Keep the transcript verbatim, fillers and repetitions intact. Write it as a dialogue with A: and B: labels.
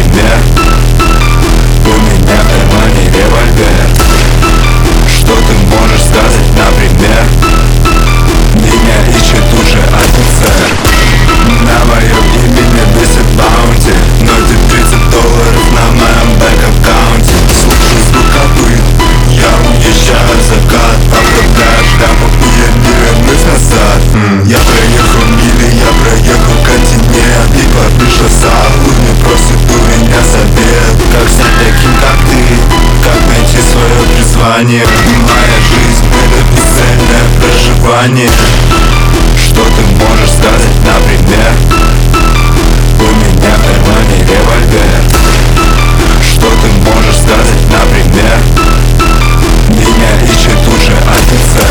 A: например. У меня в кармане револьвер. Что ты можешь сказать, например? Меня ищет уже офицер. На моем имени висит баунти, ноль тридцать долларов на моем бэк-аккаунте. Слушай звук копыт, я уезжаю в закат. Оставляю шляпу, и я не вернусь назад. mm. Я проехал мили, я проехал континент. И побежал саху, не просит у меня совет. Как стать таким, как ты, как найти свое призвание. Моя жизнь — это бесцельное проживание. Что ты можешь сказать, например? У меня в кармане револьвер. Что ты можешь сказать, например? Меня ищет уже офицер.